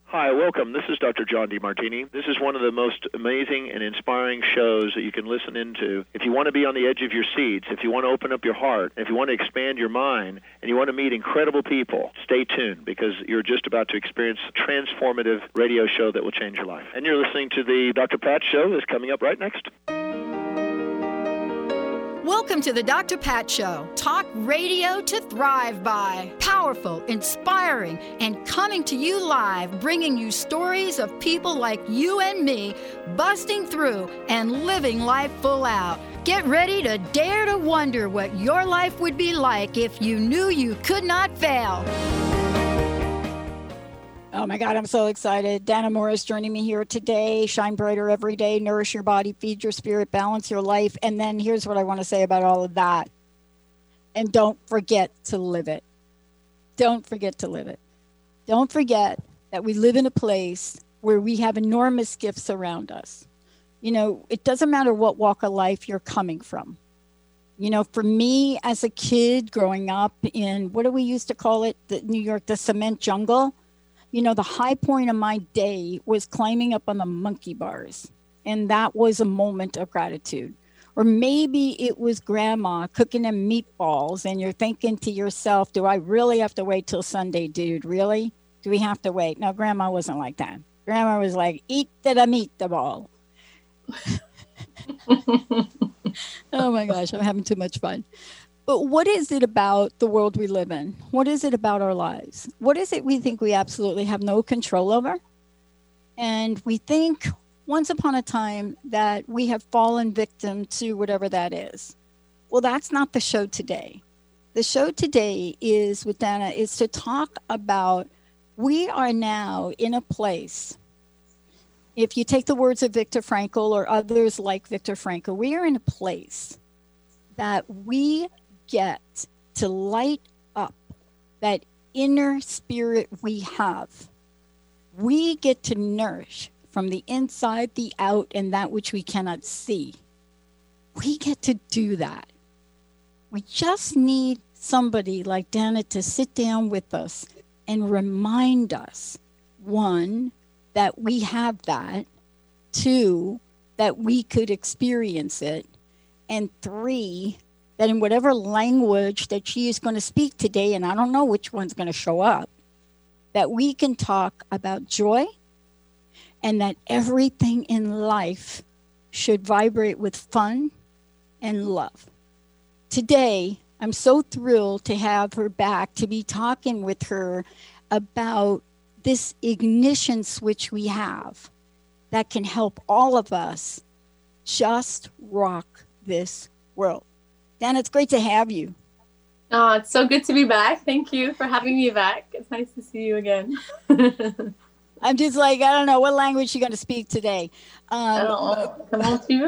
Hi, welcome. This is Dr. John DeMartini. This is one of the most amazing and inspiring shows that you can listen into. If you want to be on the edge of your seats, if you want to open up your heart, if you want to expand your mind, and you want to meet incredible people, stay tuned because you're just about to experience a transformative radio show that will change your life. And you're listening to the Dr. Pat Show that's coming up right next. Welcome to the Dr. Pat Show. Talk radio to thrive by. Powerful, inspiring, and coming to you live, bringing you stories of people like you and me, busting through and living life full out. Get ready to dare to wonder what your life would be like if you knew you could not fail. Oh my God, I'm so excited. Dana Morris joining me here today. Shine brighter every day, nourish your body, feed your spirit, balance your life. And then here's what I want to say about all of that. And don't forget to live it. Don't forget to live it. Don't forget that we live in a place where we have enormous gifts around us. You know, it doesn't matter what walk of life you're coming from. You know, for me as a kid growing up in, what do we used to call it? New York, the cement jungle. You know, the high point of my day was climbing up on the monkey bars. And that was a moment of gratitude. Or maybe it was grandma cooking them meatballs and you're thinking to yourself, do I really have to wait till Sunday, dude? Really? Do we have to wait? No, grandma wasn't like that. Grandma was like, eat the meatball. Oh my gosh, I'm having too much fun. But what is it about the world we live in? What is it about our lives? What is it we think we absolutely have no control over? And we think once upon a time that we have fallen victim to whatever that is. Well, that's not the show today. The show today is with Dana is to talk about we are now in a place. If you take the words of Viktor Frankl or others like Viktor Frankl, we are in a place that we get to light up that inner spirit we have. We get to nourish from the inside, the out, and that which we cannot see. We get to do that. We just need somebody like Dana to sit down with us and remind us, one, that we have that, two, that we could experience it, and three, that in whatever language that she is going to speak today, and I don't know which one's going to show up, that we can talk about joy and that everything in life should vibrate with fun and love. Today, I'm so thrilled to have her back, to be talking with her about this ignition switch we have that can help all of us just rock this world. Dan, it's great to have you. Oh, it's so good to be back. Thank you for having me back. It's nice to see you again. I'm just like, I don't know, what language you're going to speak today? I don't know. Come on to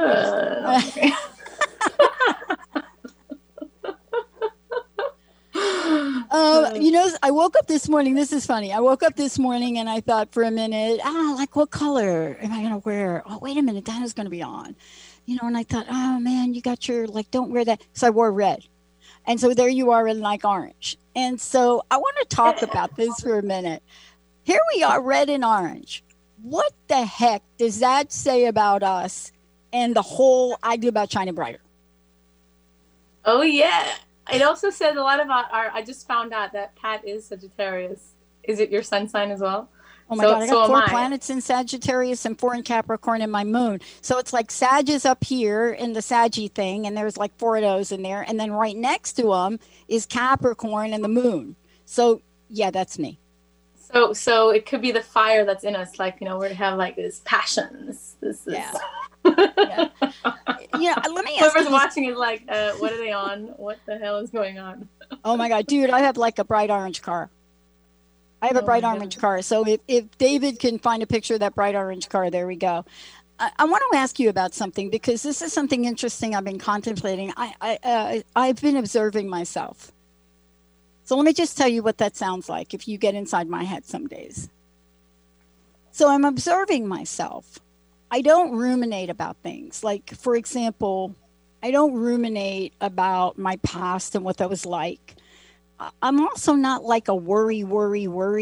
you know, I woke up this morning. This is funny. I woke up this morning and I thought for a minute, like what color am I going to wear? Oh, wait a minute. Dana's going to be on. You know, and I thought, oh man, you got your, like, don't wear that. So I wore red. And so there you are in like orange. And so I want to talk about this for a minute. Here we are, red and orange. What the heck does that say about us and the whole idea about shining brighter? Oh, yeah. It also says a lot about I just found out that Pat is Sagittarius. Is it your sun sign as well? Oh my God, I got 4 planets in Sagittarius and 4 in Capricorn in my moon. So it's like Sag is up here in the Saggy thing, and there's like 4 of those in there. And then right next to them is Capricorn and the moon. So yeah, that's me. So it could be the fire that's in us, like, you know, we have like this passion. This yeah. Yeah. You know, let me ask whoever's watching is like, what are they on? What the hell is going on? Oh my God, dude, I have like a bright orange car. I have a bright orange car. So if David can find a picture of that bright orange car, there we go. I want to ask you about something because this is something interesting I've been contemplating. I've been observing myself. So let me just tell you what that sounds like if you get inside my head some days. So I'm observing myself. I don't ruminate about things. Like, for example, I don't ruminate about my past and what that was like. I'm also not like a worry,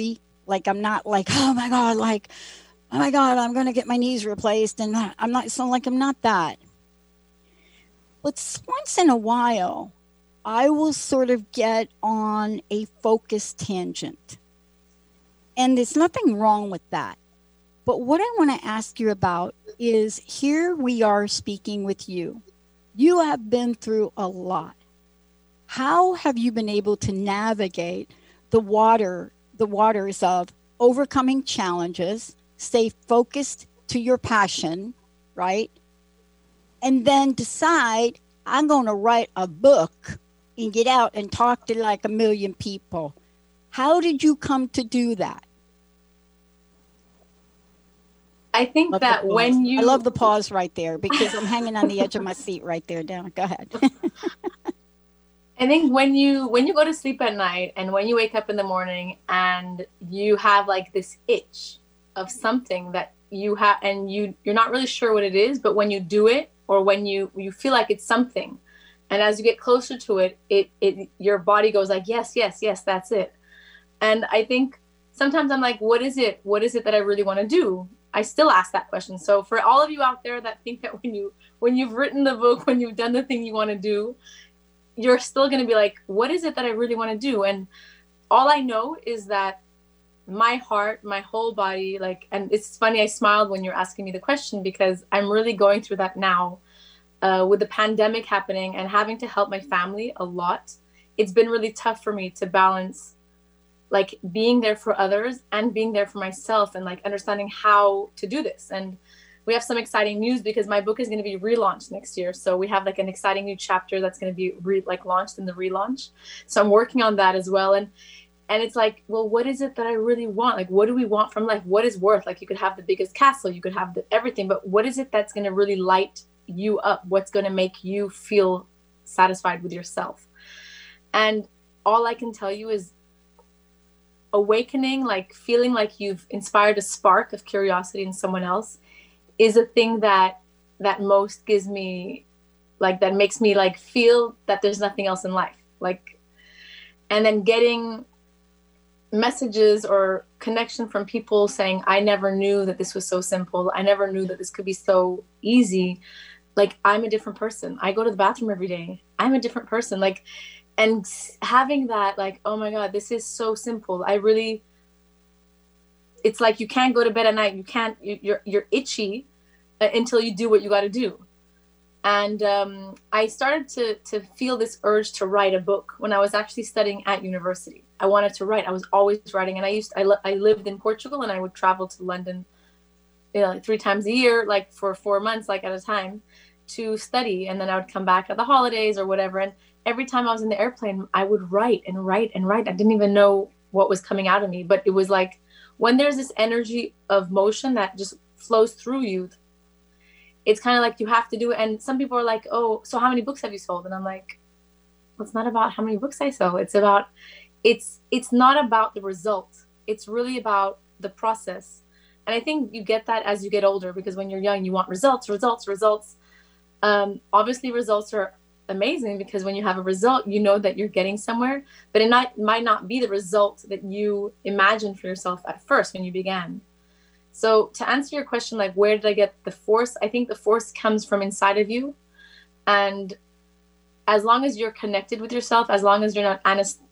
Like, I'm not like, oh my God, I'm going to get my knees replaced. And I'm not, so like, I'm not that. But once in a while, I will sort of get on a focused tangent. And there's nothing wrong with that. But what I want to ask you about is, here we are speaking with you. You have been through a lot. How have you been able to navigate the waters of overcoming challenges, stay focused to your passion, right? And then decide, I'm going to write a book and get out and talk to like 1 million people. How did you come to do that? I think that when you... I love the pause right there, because I'm hanging on the edge of my seat right there. Down. Go ahead. I think when you go to sleep at night and when you wake up in the morning and you have like this itch of something that you have, and you're not really sure what it is, but when you do it, or when you feel like it's something, and as you get closer to it, your body goes like, yes, that's it. And I think sometimes I'm like, what is it that I really want to do? I still ask that question. So for all of you out there that think that when you've written the book, when you've done the thing you want to do, you're still going to be like, what is it that I really want to do? And all I know is that my heart, my whole body, like, and it's funny, I smiled when you're asking me the question, because I'm really going through that now with the pandemic happening and having to help my family a lot. It's been really tough for me to balance like being there for others and being there for myself, and like understanding how to do this. And we have some exciting news, because my book is going to be relaunched next year. So we have like an exciting new chapter that's going to be launched in the relaunch. So I'm working on that as well. And it's like, well, what is it that I really want? Like, what do we want from life? What is worth? Like, you could have the biggest castle, you could have everything, but what is it that's going to really light you up? What's going to make you feel satisfied with yourself? And all I can tell you is awakening, like feeling like you've inspired a spark of curiosity in someone else, is a thing that most gives me, like, that makes me like feel that there's nothing else in life. Like, and then getting messages or connection from people saying, I never knew that this was so simple. I never knew that this could be so easy. Like, I'm a different person. I go to the bathroom every day. I'm a different person. Like, and having that, like, oh my God, this is so simple. It's like, you can't go to bed at night. You're itchy until you do what you got to do. And I started to feel this urge to write a book when I was actually studying at university. I wanted to write. I was always writing. And I lived in Portugal, and I would travel to London, like 3 times a year, like for 4 months, like at a time, to study. And then I would come back at the holidays or whatever. And every time I was in the airplane, I would write and write and write. I didn't even know what was coming out of me. But it was like, when there's this energy of motion that just flows through you, it's kind of like you have to do it. And some people are like, oh, so how many books have you sold? And I'm like, well, it's not about how many books I sell. It's not about the result. It's really about the process. And I think you get that as you get older, because when you're young, you want results. Obviously, results are amazing, because when you have a result, you know that you're getting somewhere, but it might not be the result that you imagined for yourself at first when you began. So to answer your question, like, where did I get the force? I think the force comes from inside of you. And as long as you're connected with yourself, as long as you're not let's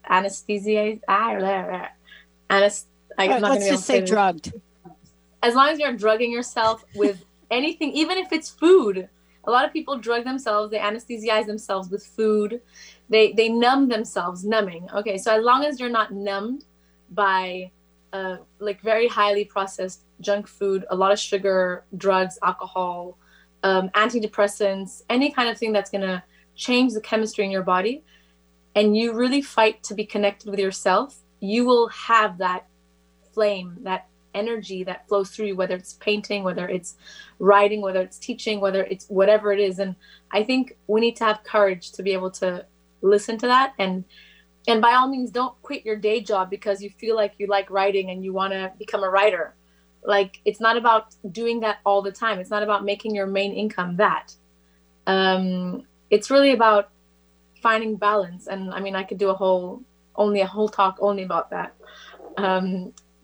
just say drugged. As long as you're drugging yourself with anything, even if it's food. A lot of people drug themselves. They anesthetize themselves with food. They numb themselves, numbing. Okay, so as long as you're not numbed by like very highly processed junk food, a lot of sugar, drugs, alcohol, antidepressants, any kind of thing that's going to change the chemistry in your body, and you really fight to be connected with yourself, you will have that flame, that energy that flows through you, whether it's painting, whether it's writing, whether it's teaching, whether it's whatever it is. And I think we need to have courage to be able to listen to that. And by all means, don't quit your day job because you feel like you like writing and you want to become a writer. Like, it's not about doing that all the time. It's not about making your main income that. It's really about finding balance. And I mean, I could do a whole talk only about that.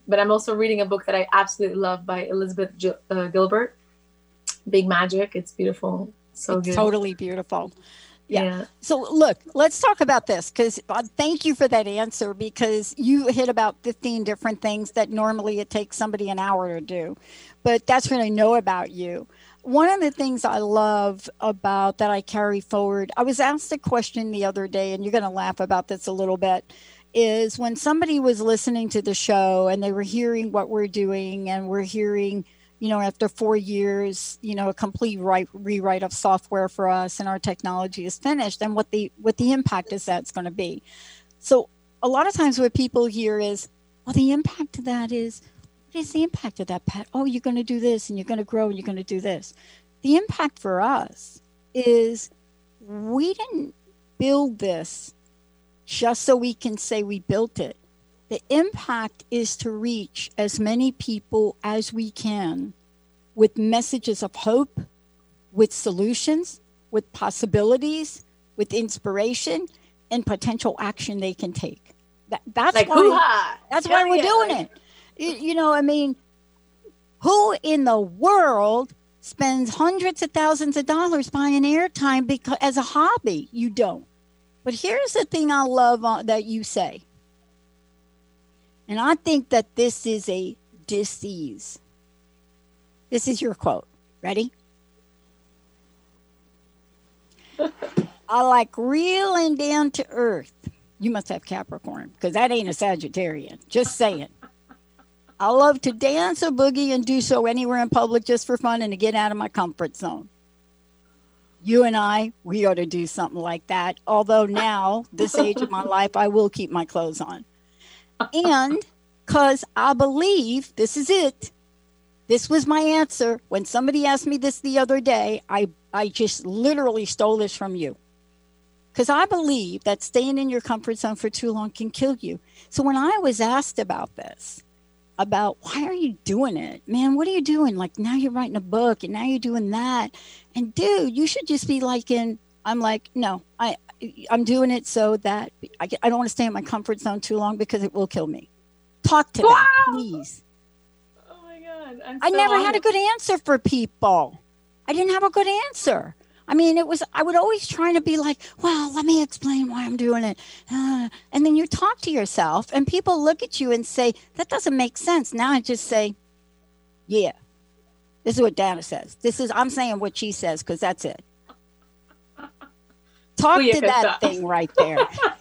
But I'm also reading a book that I absolutely love by Elizabeth Gilbert, Big Magic. It's beautiful. So it's good. Totally beautiful. Yeah. Yeah. So look, let's talk about this, because thank you for that answer, because you hit about 15 different things that normally it takes somebody an hour to do. But that's what I know about you. One of the things I love about that I carry forward, I was asked a question the other day, and you're going to laugh about this a little bit, is when somebody was listening to the show and they were hearing what we're doing, and we're hearing, after 4 years, a complete rewrite of software for us, and our technology is finished, and what the impact is that's going to be. So a lot of times what people hear is, well, the impact of that is, what is the impact of that, Pat? Oh, you're going to do this, and you're going to grow, and you're going to do this. The impact for us is we didn't build this just so we can say we built it. The impact is to reach as many people as we can with messages of hope, with solutions, with possibilities, with inspiration, and potential action they can take. That's like, why we're doing it. Who in the world spends hundreds of thousands of dollars buying airtime as a hobby? You don't. But here's the thing I love that you say. And I think that this is a disease. This is your quote. Ready? I like real and down to earth. You must have Capricorn, because that ain't a Sagittarian. Just saying. I love to dance or boogie and do so anywhere in public just for fun and to get out of my comfort zone. You and we ought to do something like that. Although now, this age of my life, I will keep my clothes on. And because I believe, this is it. This was my answer. When somebody asked me this the other day, I just literally stole this from you. Because I believe that staying in your comfort zone for too long can kill you. So when I was asked about this, about why are you doing it? Man, what are you doing? Like, now you're writing a book and now you're doing that. And dude, you should just be like I'm like, no, I'm doing it so that I don't want to stay in my comfort zone too long because it will kill me. Talk to that, please. Oh my God. I never had a good answer for people. I didn't have a good answer. I mean, I would always try to be like, well, let me explain why I'm doing it. And then you talk to yourself and people look at you and say, that doesn't make sense. Now I just say, yeah, this is what Dana says. I'm saying what she says, because that's it. Talk to that thing right there.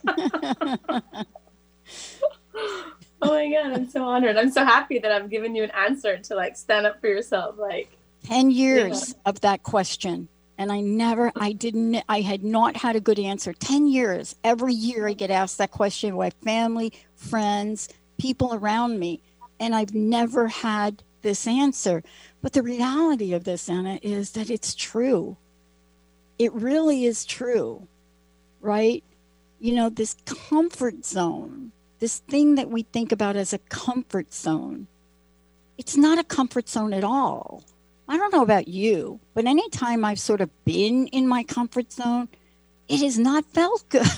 Oh my God, I'm so honored. I'm so happy that I've given you an answer to like stand up for yourself. Like 10 years of that question. And I had not had a good answer. 10 years. Every year I get asked that question by family, friends, people around me. And I've never had this answer. But the reality of this, Anna, is that it's true. It really is true, right? This comfort zone, this thing that we think about as a comfort zone, it's not a comfort zone at all. I don't know about you, but anytime I've sort of been in my comfort zone, it has not felt good.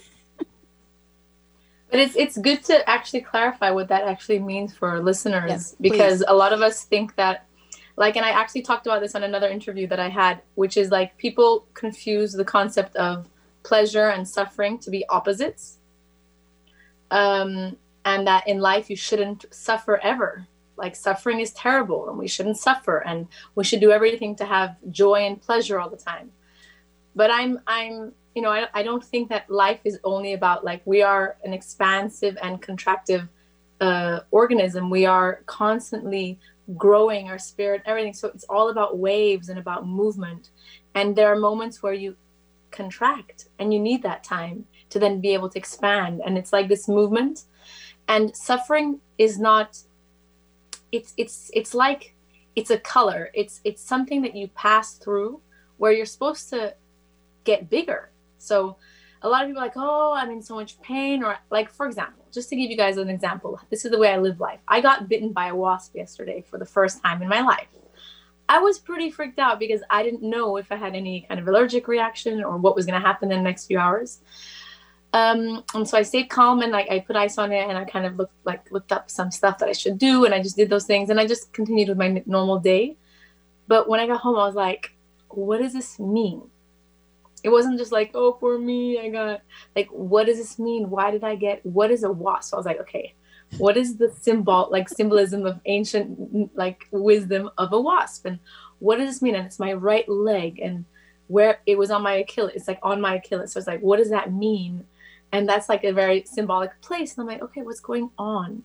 But it's good to actually clarify what that actually means for our listeners, yes, because a lot of us think that, like, and I actually talked about this on another interview that I had, which is like people confuse the concept of pleasure and suffering to be opposites. And that in life you shouldn't suffer ever. Like, suffering is terrible and we shouldn't suffer, and we should do everything to have joy and pleasure all the time. But I don't think that life is only about, like, we are an expansive and contractive organism. We are constantly growing our spirit, everything. So it's all about waves and about movement. And there are moments where you contract and you need that time to then be able to expand. And it's like this movement. And suffering is not, it's like, it's a color. It's something that you pass through where you're supposed to get bigger. So a lot of people are like, oh, I'm in so much pain. Or like, for example, just to give you guys an example, this is the way I live life. I got bitten by a wasp yesterday for the first time in my life. I was pretty freaked out because I didn't know if I had any kind of allergic reaction or what was going to happen in the next few hours. And so I stayed calm, and I put ice on it, and I kind of looked up some stuff that I should do, and I just did those things, and I just continued with my normal day. But when I got home, I was like, what does this mean? It wasn't just like, oh, for me, I got, like, what does this mean? Why did I get, what is a wasp? So I was like, okay, what is the symbolism of ancient, like, wisdom of a wasp? And what does this mean? And it's my right leg, and where it was on my Achilles, it's like on my Achilles. So it's like, what does that mean? And that's like a very symbolic place. And I'm like, okay, what's going on?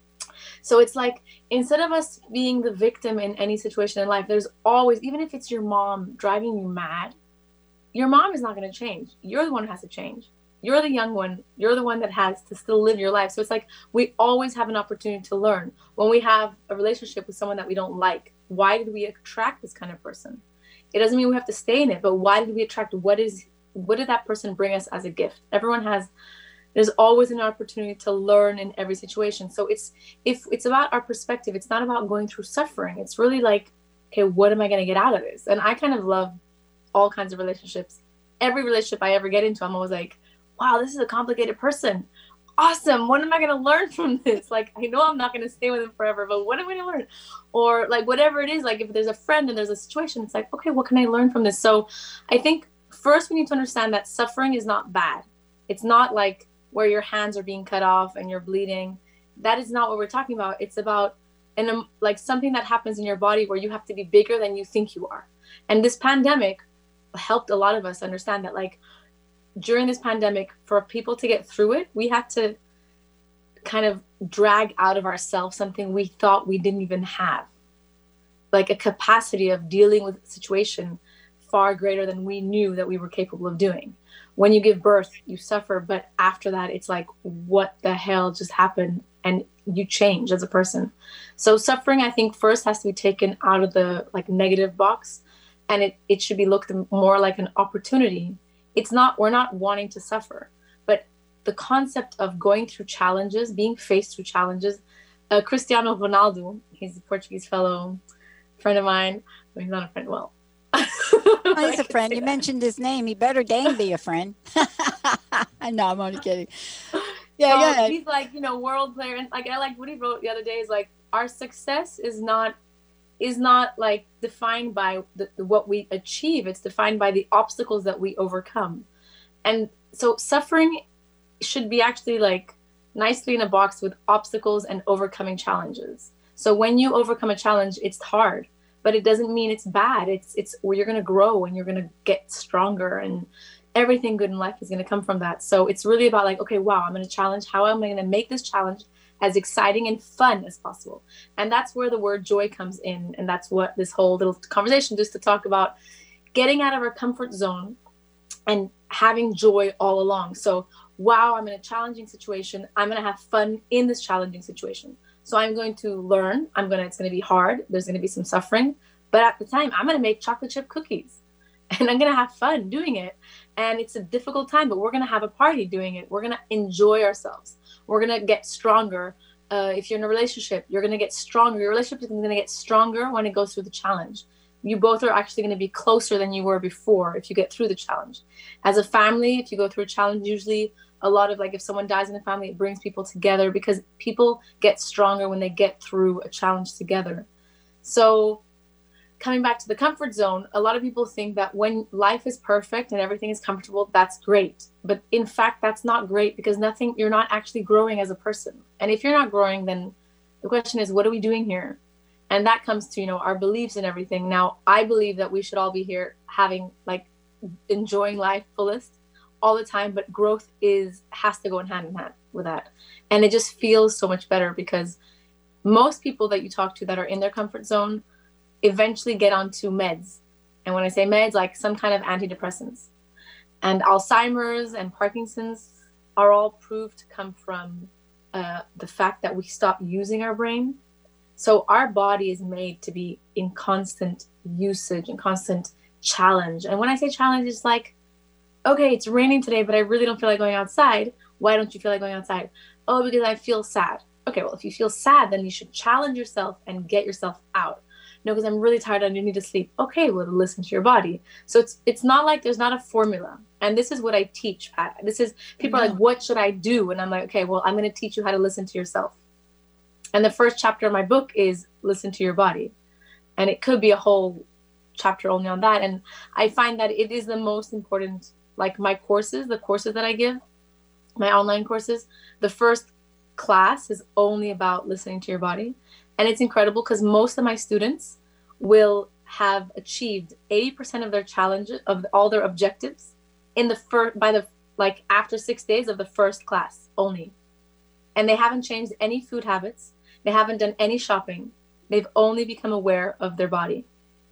So it's like, instead of us being the victim in any situation in life, there's always, even if it's your mom driving you mad, your mom is not going to change. You're the one who has to change. You're the young one. You're the one that has to still live your life. So it's like, we always have an opportunity to learn. When we have a relationship with someone that we don't like, why did we attract this kind of person? It doesn't mean we have to stay in it, but why did we attract? What did that person bring us as a gift? There's always an opportunity to learn in every situation. So it's about our perspective. It's not about going through suffering. It's really like, okay, what am I going to get out of this? And I kind of love all kinds of relationships. Every relationship I ever get into, I'm always like, wow, this is a complicated person. Awesome. What am I going to learn from this? Like, I know I'm not going to stay with him forever, but what am I going to learn? Or like, whatever it is, like if there's a friend and there's a situation, it's like, okay, what can I learn from this? So I think first we need to understand that suffering is not bad. It's not like where your hands are being cut off and you're bleeding. That is not what we're talking about. It's about like something that happens in your body where you have to be bigger than you think you are. And this pandemic helped a lot of us understand that, like, during this pandemic, for people to get through it, we had to kind of drag out of ourselves something we thought we didn't even have, like a capacity of dealing with a situation far greater than we knew that we were capable of doing. When you give birth, you suffer, but after that, it's like, what the hell just happened? And you change as a person. So suffering, I think, first has to be taken out of the like negative box, and it should be looked more like an opportunity. We're not wanting to suffer, but the concept of going through challenges, being faced with challenges. Cristiano Ronaldo, he's a Portuguese fellow friend of mine. Well, he's not a friend. Well, he's a friend. You mentioned his name. He better dang be a friend. No, I'm only kidding. Yeah, so he's like, world player. And like, I like what he wrote the other day is like, our success is not like defined by what we achieve. It's defined by the obstacles that we overcome. And so suffering should be actually like nicely in a box with obstacles and overcoming challenges. So when you overcome a challenge, it's hard, but it doesn't mean it's bad. It's where you're going to grow and you're going to get stronger, and everything good in life is going to come from that. So it's really about like, okay, wow, I'm going to challenge. How am I going to make this challenge as exciting and fun as possible? And that's where the word joy comes in. And that's what this whole little conversation, just to talk about getting out of our comfort zone and having joy all along. So, wow, I'm in a challenging situation. I'm going to have fun in this challenging situation. So I'm going to learn. It's going to be hard. There's going to be some suffering. But at the time, I'm going to make chocolate chip cookies. And I'm going to have fun doing it. And it's a difficult time, but we're going to have a party doing it. We're going to enjoy ourselves. We're going to get stronger. If you're in a relationship, you're going to get stronger. Your relationship is going to get stronger when it goes through the challenge. You both are actually going to be closer than you were before if you get through the challenge. As a family, if you go through a challenge, usually a lot of like if someone dies in the family, it brings people together because people get stronger when they get through a challenge together. So coming back to the comfort zone, a lot of people think that when life is perfect and everything is comfortable, that's great. But in fact, that's not great because you're not actually growing as a person. And if you're not growing, then the question is, what are we doing here? And that comes to, our beliefs and everything. Now, I believe that we should all be here enjoying life fullest all the time, but growth has to go hand in hand with that. And it just feels so much better because most people that you talk to that are in their comfort zone eventually get onto meds. And when I say meds, like some kind of antidepressants. And Alzheimer's and Parkinson's are all proved to come from the fact that we stop using our brain. So our body is made to be in constant usage and constant challenge. And when I say challenge, it's like, okay, it's raining today, but I really don't feel like going outside. Why don't you feel like going outside? Oh, because I feel sad. Okay, well, if you feel sad, then you should challenge yourself and get yourself out. No, because I'm really tired and you need to sleep. Okay, well, listen to your body. So it's not like there's not a formula. And this is what I teach, Pat. This is, people are like, what should I do? And I'm like, okay, well, I'm going to teach you how to listen to yourself. And the first chapter of my book is listen to your body. And it could be a whole chapter only on that. And I find that it is the most important, like my courses, the courses that I give, my online courses, the first class is only about listening to your body. And it's incredible because most of my students will have achieved 80% of their challenges, of all their objectives in the first, by the, like after 6 days of the first class only. And they haven't changed any food habits. They haven't done any shopping. They've only become aware of their body.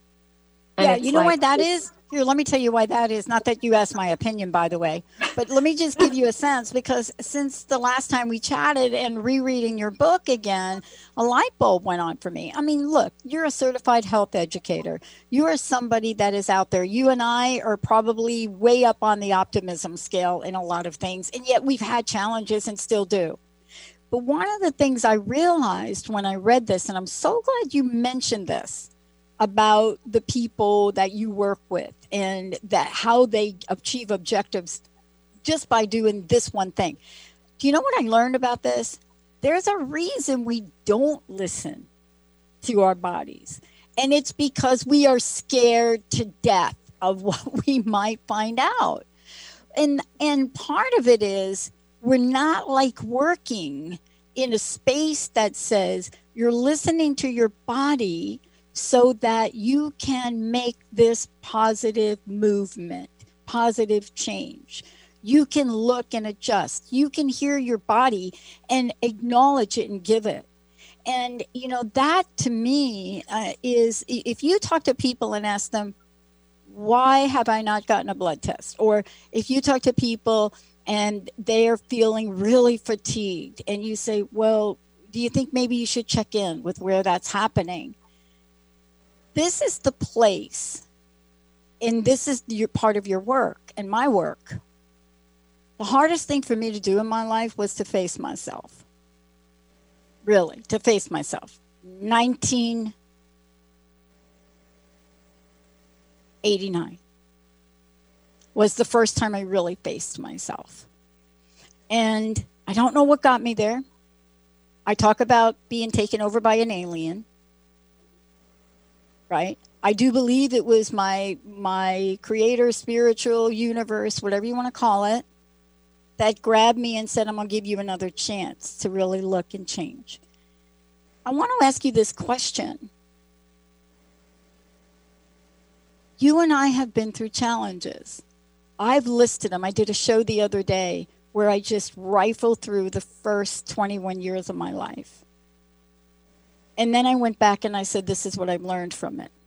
And yeah, you know why that is? Here, let me tell you why that is. Not that you asked my opinion, by the way, but let me just give you a sense, because since the last time we chatted and rereading your book again, a light bulb went on for me. I mean, look, you're a certified health educator. You are somebody that is out there. You and I are probably way up on the optimism scale in a lot of things, and yet we've had challenges and still do. But one of the things I realized when I read this, and I'm so glad you mentioned this, about the people that you work with and that how they achieve objectives just by doing this one thing. Do you know what I learned about this? There's a reason we don't listen to our bodies. And it's because we are scared to death of what we might find out. And part of it is we're not like working in a space that says you're listening to your body so that you can make this positive movement, positive change. You can look and adjust. You can hear your body and acknowledge it and give it. And, you know, that to me is, if you talk to people and ask them, why have I not gotten a blood test? Or if you talk to people and they are feeling really fatigued and you say, well, do you think maybe you should check in with where that's happening? This is the place, and this is your part of your work and my work. The hardest thing for me to do in my life was to face myself. Really, to face myself. 1989 was the first time I really faced myself. And I don't know what got me there. I talk about being taken over by an alien. Right? I do believe it was my creator, spiritual universe, whatever you want to call it, that grabbed me and said, I'm going to give you another chance to really look and change. I want to ask you this question. You and I have been through challenges. I've listed them. I did a show the other day where I just rifled through the first 21 years of my life. And then I went back and I said, this is what I've learned from it.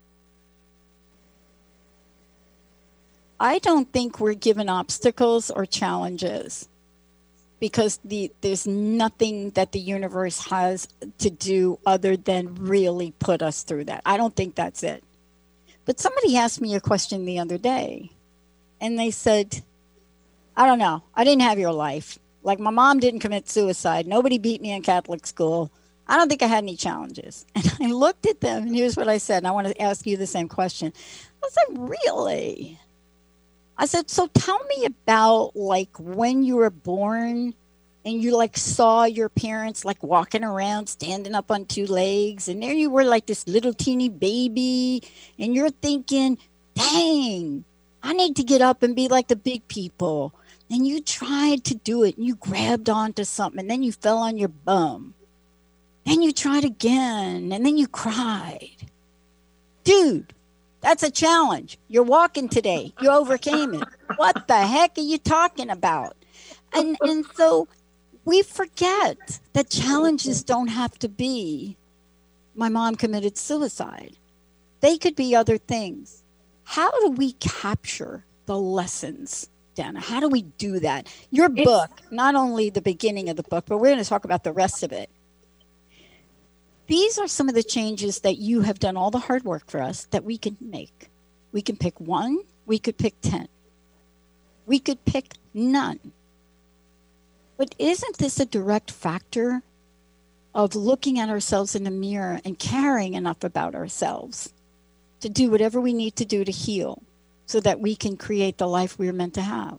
I don't think we're given obstacles or challenges because there's nothing that the universe has to do other than really put us through that. I don't think that's it. But somebody asked me a question the other day and they said, I don't know. I didn't have your life. Like my mom didn't commit suicide. Nobody beat me in Catholic school. I don't think I had any challenges. And I looked at them, and here's what I said. And I want to ask you the same question. I said, really? I said, so tell me about like when you were born and you like saw your parents like walking around, standing up on two legs. And there you were like this little teeny baby. And you're thinking, dang, I need to get up and be like the big people. And you tried to do it. And you grabbed onto something. And then you fell on your bum. Then you tried again, and then you cried. Dude, that's a challenge. You're walking today. You overcame it. What the heck are you talking about? And so we forget that challenges don't have to be, my mom committed suicide. They could be other things. How do we capture the lessons, Dana? How do we do that? Your book, not only the beginning of the book, but we're going to talk about the rest of it. These are some of the changes that you have done all the hard work for us that we can make. We can pick one. We could pick 10. We could pick none. But isn't this a direct factor of looking at ourselves in the mirror and caring enough about ourselves to do whatever we need to do to heal so that we can create the life we're meant to have?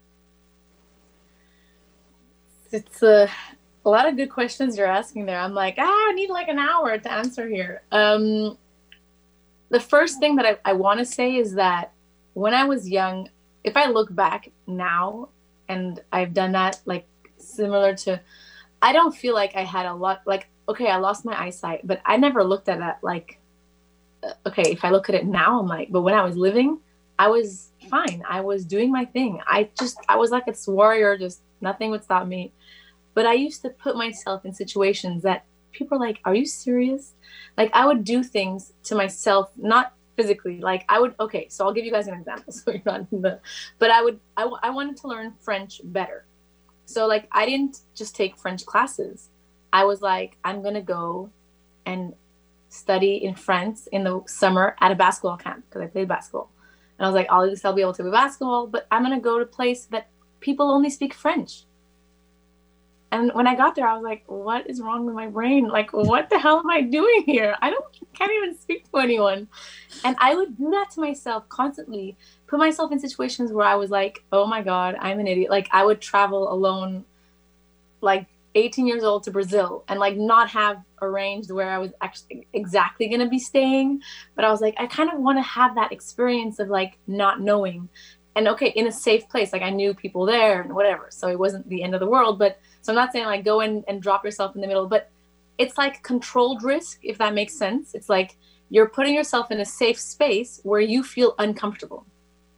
It's a lot of good questions you're asking there. I'm like, I need like an hour to answer here. The first thing that I want to say is that when I was young, if I look back now and I've done that, like similar to, I don't feel like I had a lot, like, okay, I lost my eyesight, but I never looked at that like, okay, if I look at it now, I'm like, but when I was living, I was fine. I was doing my thing. I was like this warrior, just nothing would stop me. But I used to put myself in situations that people are like, are you serious? Like I would do things to myself, not physically, like I would, okay, so I'll give you guys an example. So you're not in the, but I wanted to learn French better. So like, I didn't just take French classes. I was like, I'm going to go and study in France in the summer at a basketball camp because I played basketball. And I was like, at least I'll be able to play basketball, but I'm going to go to a place that people only speak French. And when I got there, I was like, what is wrong with my brain? Like, what the hell am I doing here? Can't even speak to anyone. And I would do that to myself constantly, put myself in situations where I was like, oh my God, I'm an idiot. Like I would travel alone, like 18 years old to Brazil and like not have arranged where I was actually exactly going to be staying. But I was like, I kind of want to have that experience of like not knowing. And okay, in a safe place, like I knew people there and whatever. So it wasn't the end of the world. But so I'm not saying like go in and drop yourself in the middle, but it's like controlled risk, if that makes sense. It's like you're putting yourself in a safe space where you feel uncomfortable.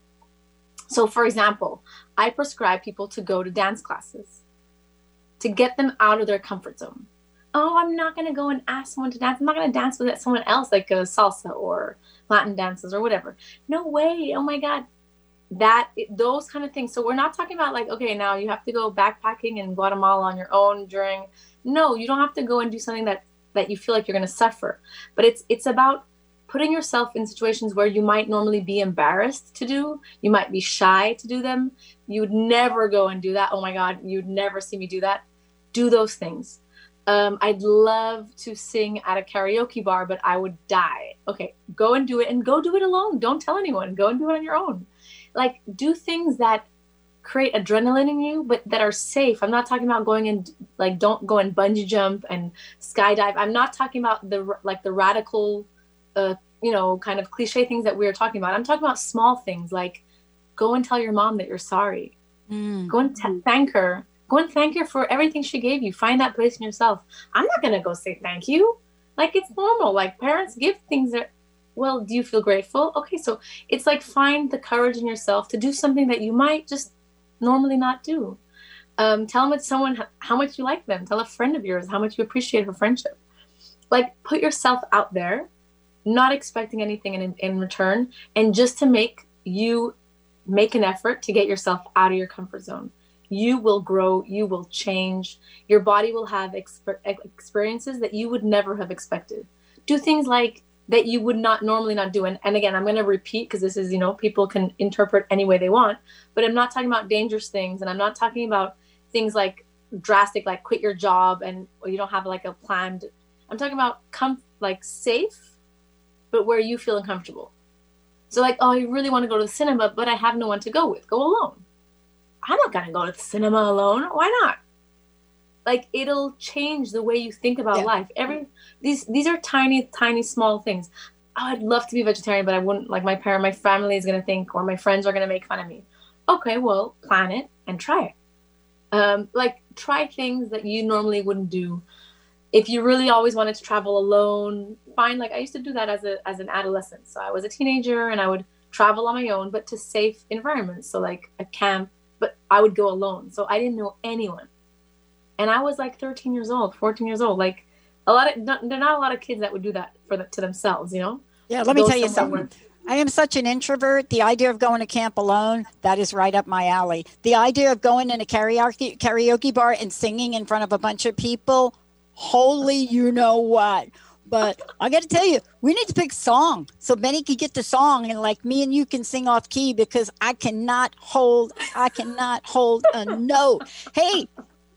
So for example, I prescribe people to go to dance classes to get them out of their comfort zone. Oh, I'm not going to go and ask someone to dance. I'm not going to dance with someone else like salsa or Latin dances or whatever. No way. Oh my God. Those kind of things. So we're not talking about like, okay, now you have to go backpacking in Guatemala on your own no, you don't have to go and do something that you feel like you're going to suffer. But it's about putting yourself in situations where you might normally be embarrassed to do. You might be shy to do them. You would never go and do that. Oh my God, you'd never see me do that. Do those things. I'd love to sing at a karaoke bar, but I would die. Okay, go and do it, and go do it alone. Don't tell anyone. Go and do it on your own. Like do things that create adrenaline in you, but that are safe. I'm not talking about going and like, don't go and bungee jump and skydive. I'm not talking about the radical, kind of cliche things that we were talking about. I'm talking about small things like go and tell your mom that you're sorry. Go and thank her. Go and thank her for everything she gave you. Find that place in yourself. I'm not going to go say thank you. Like it's normal. Like parents give things that, well, do you feel grateful? Okay, so it's like find the courage in yourself to do something that you might just normally not do. Tell someone how much you like them. Tell a friend of yours how much you appreciate her friendship. Like put yourself out there, not expecting anything in return, and just to make an effort to get yourself out of your comfort zone. You will grow, you will change. Your body will have experiences that you would never have expected. Do things like that you would not normally not do. And again, I'm going to repeat because this is, people can interpret any way they want, but I'm not talking about dangerous things. And I'm not talking about things like drastic, like quit your job and you don't have like a planned, I'm talking about like safe, but where you feel uncomfortable. So like, oh, I really want to go to the cinema, but I have no one to go with. Go alone. I'm not going to go to the cinema alone. Why not? Like it'll change the way you think about life. These are tiny, tiny, small things. Oh, I'd love to be vegetarian, but I wouldn't. Like my family is going to think, or my friends are going to make fun of me. Okay, well, plan it and try it. Like try things that you normally wouldn't do. If you really always wanted to travel alone, fine. Like I used to do that as an adolescent. So I was a teenager and I would travel on my own, but to safe environments. So like a camp, but I would go alone. So I didn't know anyone. And I was like 13 years old, 14 years old. Like there are not a lot of kids that would do that to themselves, Yeah, let me tell you something. I am such an introvert. The idea of going to camp alone, that is right up my alley. The idea of going in a karaoke bar and singing in front of a bunch of people, holy you know what. But I got to tell you, we need to pick a song so Benny can get the song and like me and you can sing off key because I cannot hold a note. Hey,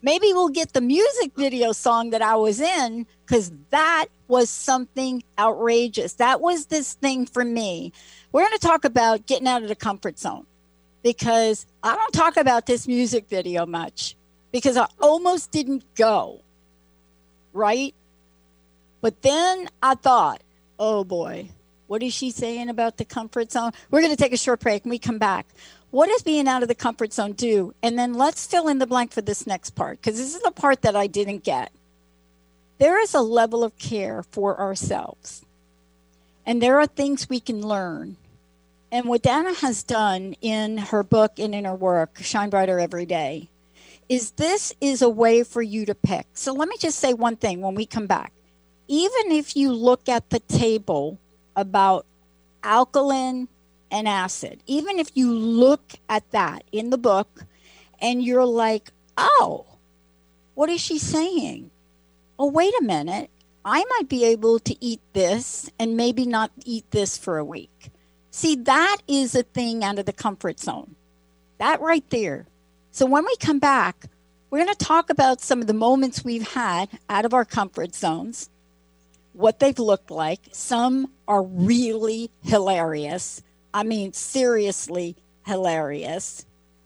Maybe we'll get the music video song that I was in, because that was something outrageous. That was this thing for me. We're going to talk about getting out of the comfort zone, because I don't talk about this music video much because I almost didn't go, right? But then I thought, oh boy, what is she saying about the comfort zone? We're going to take a short break and we come back. What does being out of the comfort zone do? And then let's fill in the blank for this next part, because this is the part that I didn't get. There is a level of care for ourselves, and there are things we can learn. And what Dana has done in her book and in her work, Shine Brighter Every Day, is this is a way for you to pick. So let me just say one thing when we come back. Even if you look at the table about alkaline and acid, even if you look at that in the book and you're like, oh, what is she saying? Oh, wait a minute. I might be able to eat this and maybe not eat this for a week. See, that is a thing out of the comfort zone. That right there. So when we come back, we're going to talk about some of the moments we've had out of our comfort zones, what they've looked like. Some are really hilarious. I mean, seriously hilarious.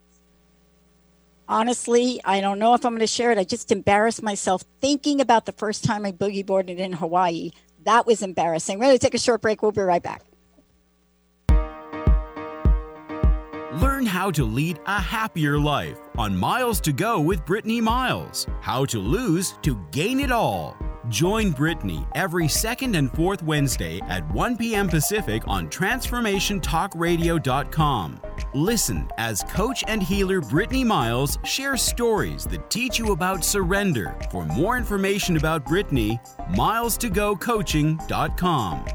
Honestly, I don't know if I'm going to share it. I just embarrassed myself thinking about the first time I boogie boarded in Hawaii. That was embarrassing. We're going to take a short break. We'll be right back. Learn how to lead a happier life on Miles to Go with Brittany Miles. How to lose to gain it all. Join Brittany every second and fourth Wednesday at 1 p.m. Pacific on TransformationTalkRadio.com. Listen as coach and healer Brittany Miles shares stories that teach you about surrender. For more information about Brittany, milestogocoaching.com.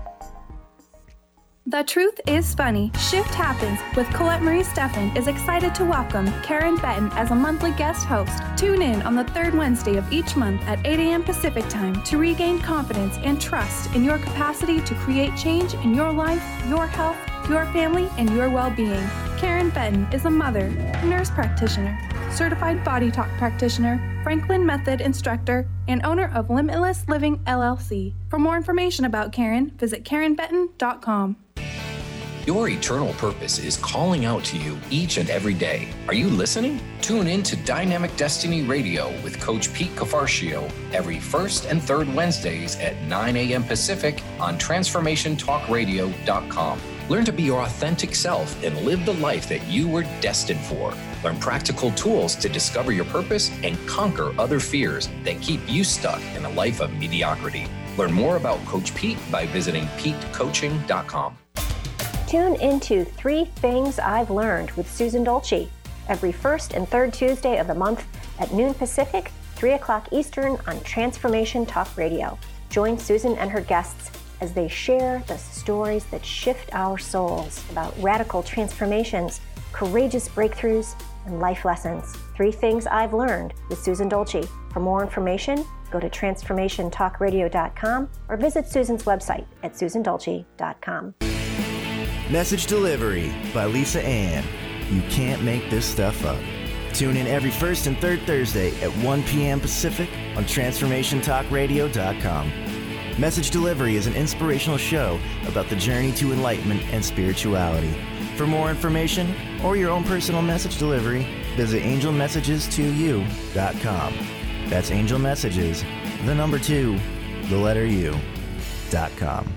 The Truth is Funny. Shift Happens with Colette Marie Steffen is excited to welcome Karen Benton as a monthly guest host. Tune in on the third Wednesday of each month at 8 a.m. Pacific Time to regain confidence and trust in your capacity to create change in your life, your health, your family, and your well-being. Karen Benton is a mother, nurse practitioner, certified body talk practitioner, Franklin Method instructor, and owner of Limitless Living LLC. For more information about Karen, visit KarenBenton.com. Your eternal purpose is calling out to you each and every day. Are you listening? Tune in to Dynamic Destiny Radio with Coach Pete Cafarcio every first and third Wednesdays at 9 a.m. Pacific on TransformationTalkRadio.com. Learn to be your authentic self and live the life that you were destined for. Learn practical tools to discover your purpose and conquer other fears that keep you stuck in a life of mediocrity. Learn more about Coach Pete by visiting PeteCoaching.com. Tune into 3 Things I've Learned with Susan Dolce every first and third Tuesday of the month at noon Pacific, 3 o'clock Eastern on Transformation Talk Radio. Join Susan and her guests as they share the stories that shift our souls about radical transformations, courageous breakthroughs, and life lessons. 3 Things I've Learned with Susan Dolce. For more information, go to TransformationTalkRadio.com or visit Susan's website at SusanDolce.com. Message Delivery by Lisa Ann. You can't make this stuff up. Tune in every first and third Thursday at 1 p.m. Pacific on TransformationTalkRadio.com. Message Delivery is an inspirational show about the journey to enlightenment and spirituality. For more information or your own personal message delivery, visit angelmessages2u.com. That's Angel Messages, the number 2, the letter U.com.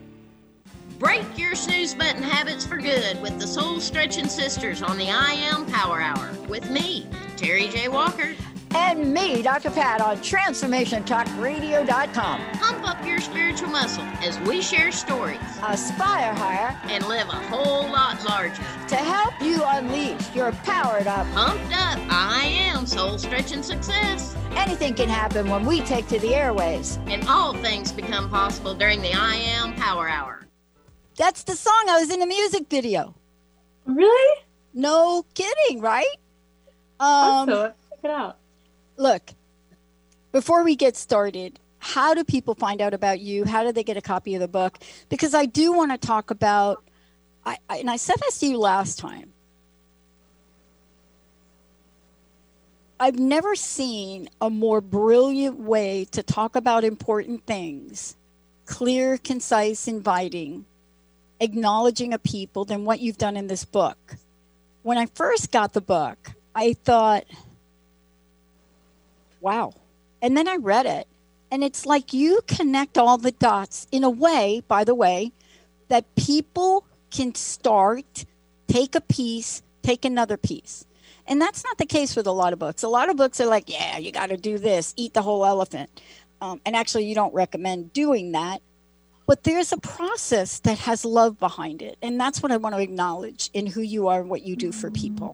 Break your snooze button habits for good with the Soul Stretching Sisters on the I Am Power Hour with me, Terry J. Walker. And me, Dr. Pat, on TransformationTalkRadio.com. Pump up your spiritual muscle as we share stories, aspire higher, and live a whole lot larger. To help you unleash your powered up, pumped up, I Am Soul Stretching Success. Anything can happen when we take to the airwaves. And all things become possible during the I Am Power Hour. That's the song I was in the music video. Really? No kidding, right? Check it out. Look, before we get started, how do people find out about you? How do they get a copy of the book? Because I do want to talk about, and I said this to you last time. I've never seen a more brilliant way to talk about important things, clear, concise, inviting, acknowledging a people than what you've done in this book. When I first got the book, I thought, wow. And then I read it, and it's like you connect all the dots in a way, by the way, that people can start, take a piece, take another piece. And that's not the case with a lot of books. A lot of books are like, yeah, you got to do this, eat the whole elephant. And actually, you don't recommend doing that. But there's a process that has love behind it. And that's what I want to acknowledge in who you are and what you do for people.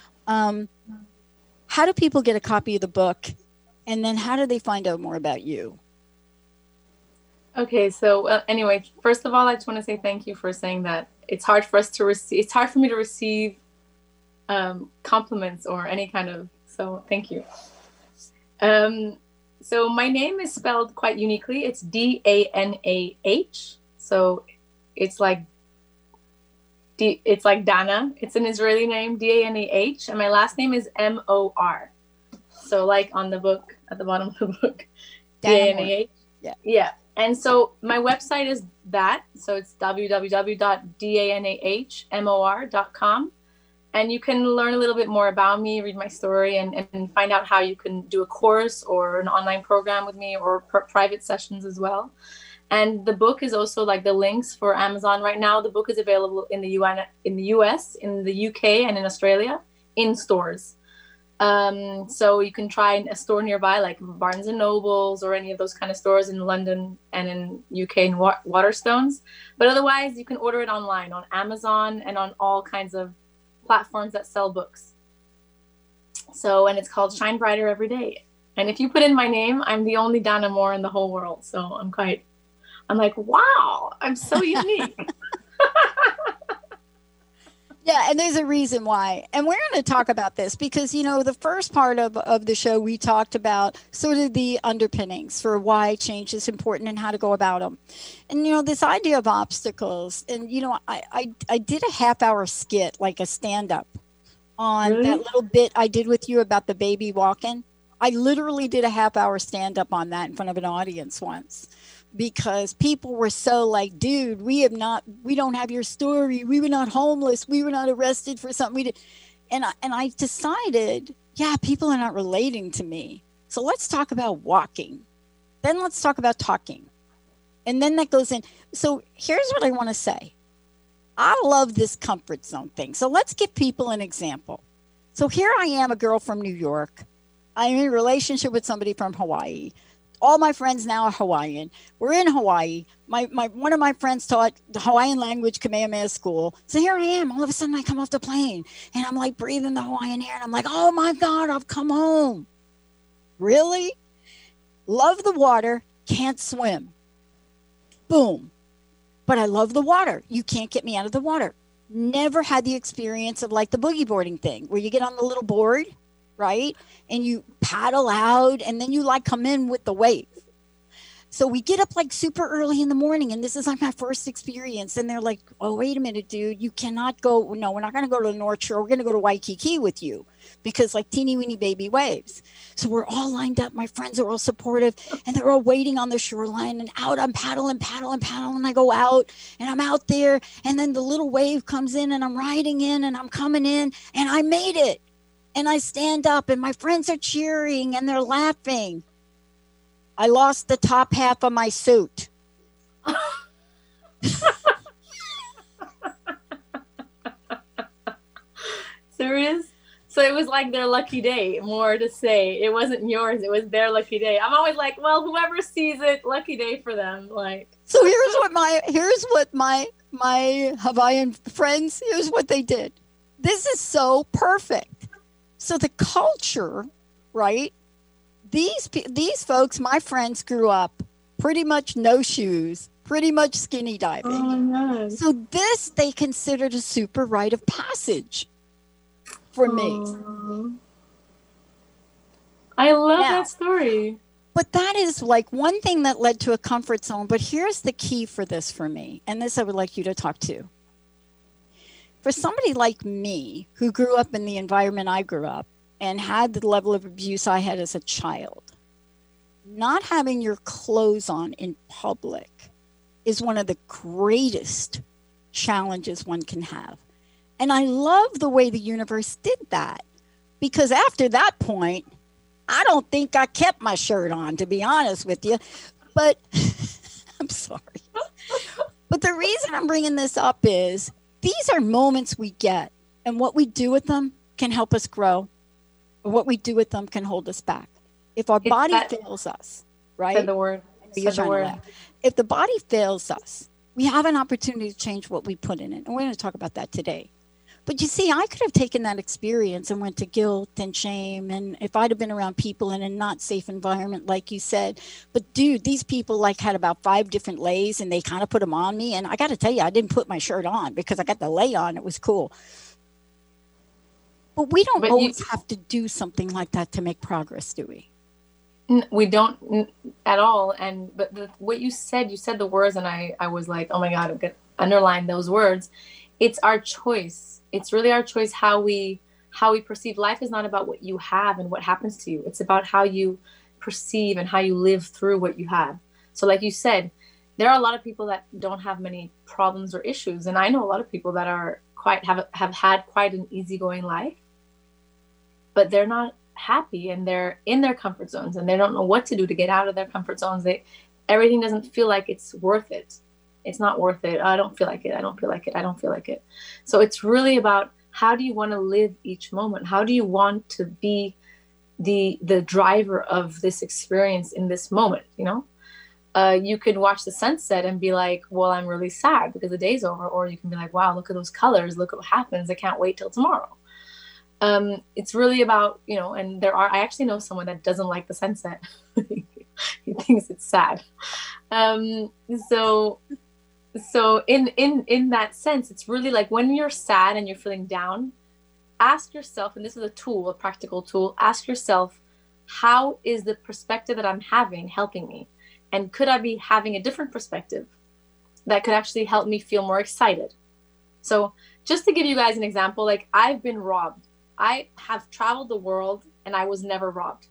How do people get a copy of the book? And then how do they find out more about you? Okay, so anyway, first of all, I just want to say thank you for saying that. It's hard for us to receive. It's hard for me to receive compliments or any kind of. So thank you. So my name is spelled quite uniquely. It's Danah. So it's like Dana. It's an Israeli name, Danah, and my last name is Mor. So like on the book, at the bottom of the book, Danah. Yeah. And so my website is that. So it's www.danahmor.com. And you can learn a little bit more about me, read my story, and find out how you can do a course or an online program with me or private sessions as well. And the book is also like the links for Amazon. Right now, the book is available in the US, in the UK, and in Australia in stores. So you can try a store nearby, like Barnes and Nobles or any of those kind of stores in London and in UK and Waterstones. But otherwise, you can order it online on Amazon and on all kinds of platforms that sell books. So, and it's called Shine Brighter Every Day. And if you put in my name, I'm the only Danah Mor in the whole world. So I'm like, wow, I'm so unique. Yeah, and there's a reason why. And we're going to talk about this because, you know, the first part of the show, we talked about sort of the underpinnings for why change is important and how to go about them. And, you know, this idea of obstacles. And, you know, I did a half-hour skit, like a stand-up, on that little bit I did with you about the baby walking. I literally did a half-hour stand-up on that in front of an audience once. Because people were so like, dude, we don't have your story. We were not homeless. We were not arrested for something we did. And I decided, yeah, people are not relating to me. So let's talk about walking. Then let's talk about talking. And then that goes in. So here's what I want to say. I love this comfort zone thing. So let's give people an example. So here I am, a girl from New York. I'm in a relationship with somebody from Hawaii. All my friends now are Hawaiian. We're in Hawaii. One of my friends taught the Hawaiian language Kamehameha school. So here I am. All of a sudden I come off the plane and I'm like breathing the Hawaiian air and I'm like, oh my God, I've come home. Really? Love the water, can't swim. Boom. But I love the water. You can't get me out of the water. Never had the experience of like the boogie boarding thing where you get on the little board, right? And you paddle out and then you like come in with the wave. So we get up like super early in the morning and this is like my first experience. And they're like, oh, wait a minute, dude, you cannot go. No, we're not going to go to the North Shore. We're going to go to Waikiki with you because like teeny weeny baby waves. So we're all lined up. My friends are all supportive and they're all waiting on the shoreline and out. I'm paddling. And I go out and I'm out there. And then the little wave comes in and I'm riding in and I'm coming in and I made it. And I stand up and my friends are cheering and they're laughing. I lost the top half of my suit. Serious? So it was like their lucky day, more to say. It wasn't yours, it was their lucky day. I'm always like, well, whoever sees it, lucky day for them. Like, so here's what my Hawaiian friends, here's what they did. This is so perfect. So the culture, right? These folks, my friends, grew up pretty much no shoes, pretty much skinny diving. Oh my God. So this they considered a super rite of passage for me. I love that story. But that is like one thing that led to a comfort zone. But here's the key for this for me, and this I would like you to talk to. For somebody like me who grew up in the environment I grew up, and had the level of abuse I had as a child, not having your clothes on in public is one of the greatest challenges one can have. And I love the way the universe did that, because after that point, I don't think I kept my shirt on, to be honest with you. But I'm sorry. But the reason I'm bringing this up is these are moments we get, and what we do with them can help us grow, or what we do with them can hold us back. If our body fails us, right? Said the word. If the body fails us, we have an opportunity to change what we put in it. And we're going to talk about that today. But you see, I could have taken that experience and went to guilt and shame. And if I'd have been around people in a not safe environment, like you said, but dude, these people like had about 5 different lays and they kind of put them on me. And I got to tell you, I didn't put my shirt on because I got the lay on. It was cool. But we don't always have to do something like that to make progress, do we? We don't at all. But what you said the words, and I was like, oh my God, I'm going to underline those words. It's our choice. It's really our choice how we perceive. Life is not about what you have and what happens to you. It's about how you perceive and how you live through what you have. So like you said, there are a lot of people that don't have many problems or issues. And I know a lot of people that are have had quite an easygoing life, but they're not happy and they're in their comfort zones and they don't know what to do to get out of their comfort zones. Everything doesn't feel like it's worth it. It's not worth it. I don't feel like it. I don't feel like it. I don't feel like it. So it's really about, how do you want to live each moment? How do you want to be the driver of this experience in this moment? You know, you could watch the sunset and be like, well, I'm really sad because the day's over. Or you can be like, wow, look at those colors. Look at what happens. I can't wait till tomorrow. It's really about, you know, and I actually know someone that doesn't like the sunset. He thinks it's sad. So in that sense, it's really like when you're sad and you're feeling down, ask yourself, and this is a practical tool, ask yourself, how is the perspective that I'm having helping me? And could I be having a different perspective that could actually help me feel more excited? So just to give you guys an example, like I've been robbed. I have traveled the world and I was never robbed.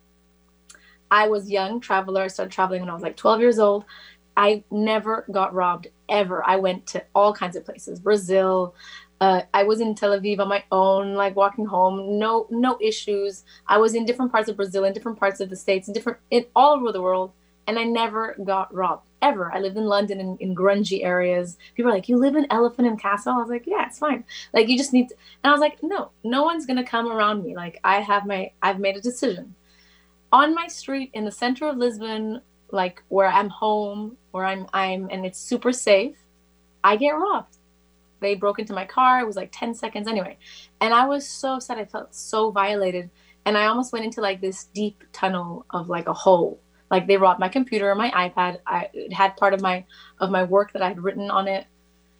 I was a young traveler. I started traveling when I was like 12 years old. I never got robbed, ever. I went to all kinds of places, Brazil. I was in Tel Aviv on my own, like walking home, no issues. I was in different parts of Brazil, in different parts of the States, in all over the world, and I never got robbed, ever. I lived in London in grungy areas. People are like, you live in Elephant and Castle? I was like, yeah, it's fine. Like, you just need to. And I was like, no one's going to come around me. Like, I've made a decision. On my street in the center of Lisbon, like where I'm home, where I'm and it's super safe, I get robbed. They broke into my car. It was like 10 seconds anyway. And I was so sad. I felt so violated. And I almost went into like this deep tunnel of like a hole. Like they robbed my computer, my iPad. It had part of my work that I had written on it.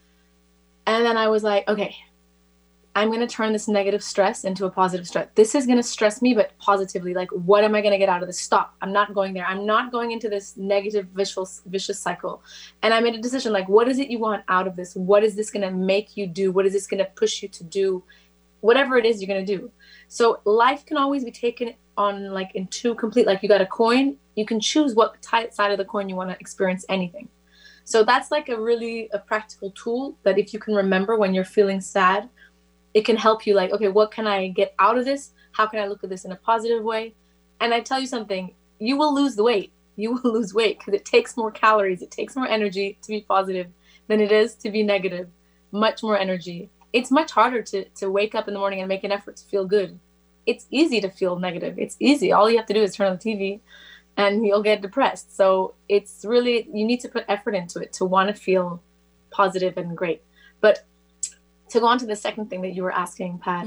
And then I was like, okay, I'm going to turn this negative stress into a positive stress. This is going to stress me, but positively. Like, what am I going to get out of this? Stop. I'm not going there. I'm not going into this negative, vicious cycle. And I made a decision, like, what is it you want out of this? What is this going to make you do? What is this going to push you to do? Whatever it is you're going to do. So life can always be taken on like in two complete, like you got a coin, you can choose what side of the coin you want to experience anything. So that's like a practical tool that if you can remember when you're feeling sad, it can help you like, okay, what can I get out of this? How can I look at this in a positive way? And I tell you something, you will lose the weight. You will lose weight because it takes more calories. It takes more energy to be positive than it is to be negative. Much more energy. It's much harder to wake up in the morning and make an effort to feel good. It's easy to feel negative. It's easy. All you have to do is turn on the TV and you'll get depressed. So it's really, you need to put effort into it to want to feel positive and great. But to go on to the second thing that you were asking, Pat,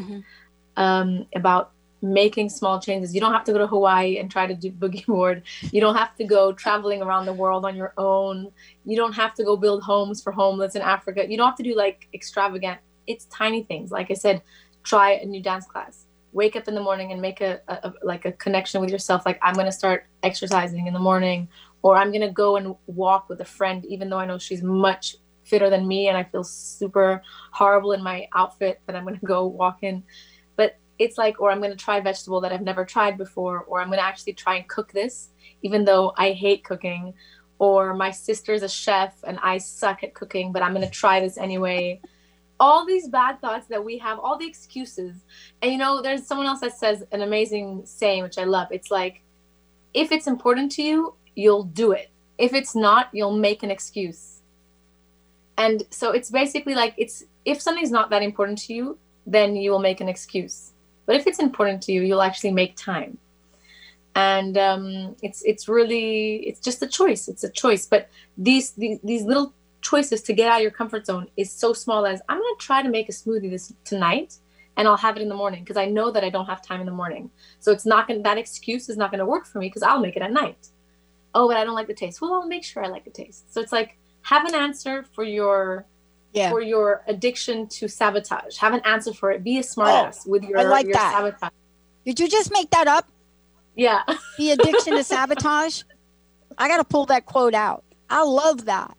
about making small changes. You don't have to go to Hawaii and try to do boogie board. You don't have to go traveling around the world on your own. You don't have to go build homes for homeless in Africa. You don't have to do like extravagant. It's tiny things. Like I said, try a new dance class. Wake up in the morning and make a connection with yourself. Like, I'm going to start exercising in the morning, or I'm going to go and walk with a friend, even though I know she's much fitter than me and I feel super horrible in my outfit that I'm going to go walk in. But it's like, or I'm going to try a vegetable that I've never tried before, or I'm going to actually try and cook this, even though I hate cooking, or my sister's a chef and I suck at cooking, but I'm going to try this anyway. All these bad thoughts that we have, all the excuses. And, you know, there's someone else that says an amazing saying, which I love. It's like, if it's important to you, you'll do it. If it's not, you'll make an excuse. And so it's basically like, if something's not that important to you, then you will make an excuse. But if it's important to you, you'll actually make time. And it's just a choice. It's a choice. But these little choices to get out of your comfort zone is so small as, I'm going to try to make a smoothie tonight, and I'll have it in the morning because I know that I don't have time in the morning. So it's not going, that excuse is not going to work for me because I'll make it at night. Oh, but I don't like the taste. Well, I'll make sure I like the taste. So it's like, have an answer for your addiction to sabotage. Have an answer for it. Be a smartass with your sabotage. Did you just make that up? Yeah. The addiction to sabotage. I got to pull that quote out. I love that.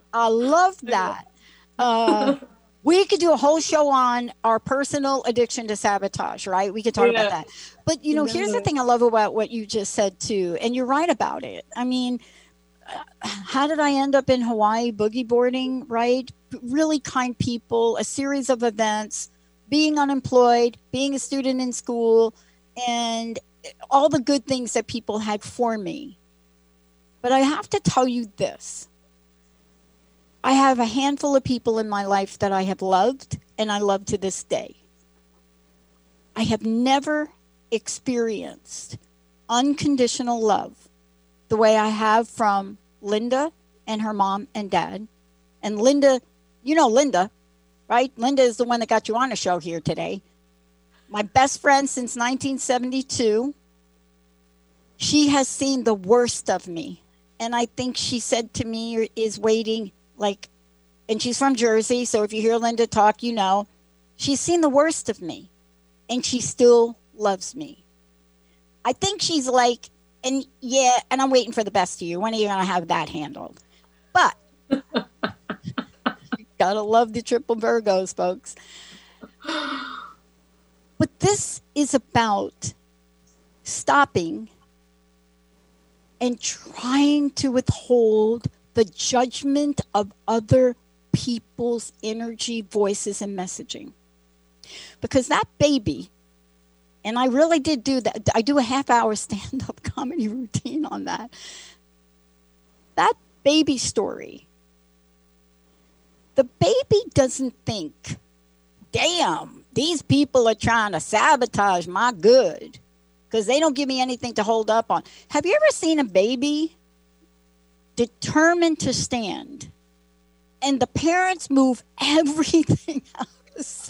We could do a whole show on our personal addiction to sabotage, right? We could talk about that. But, you know, here's the thing I love about what you just said, too. And you're right about it. I mean, how did I end up in Hawaii boogie boarding, right? Really kind people, a series of events, being unemployed, being a student in school, and all the good things that people had for me. But I have to tell you this. I have a handful of people in my life that I have loved, and I love to this day. I have never experienced unconditional love the way I have from Linda and her mom and dad. And Linda, you know Linda, right? Linda is the one that got you on the show here today. My best friend since 1972. She has seen the worst of me. And I think she said to me, is waiting, like, and she's from Jersey. So if you hear Linda talk, you know, she's seen the worst of me and she still loves me. I think she's like, and I'm waiting for the best of you. When are you going to have that handled? But gotta love the triple Virgos, folks. But this is about stopping and trying to withhold the judgment of other people's energy, voices, and messaging. Because that baby, and I really did do that. I do a half-hour stand-up comedy routine on that. That baby story, the baby doesn't think, damn, these people are trying to sabotage my good because they don't give me anything to hold up on. Have you ever seen a baby determined to stand and the parents move everything out of sight?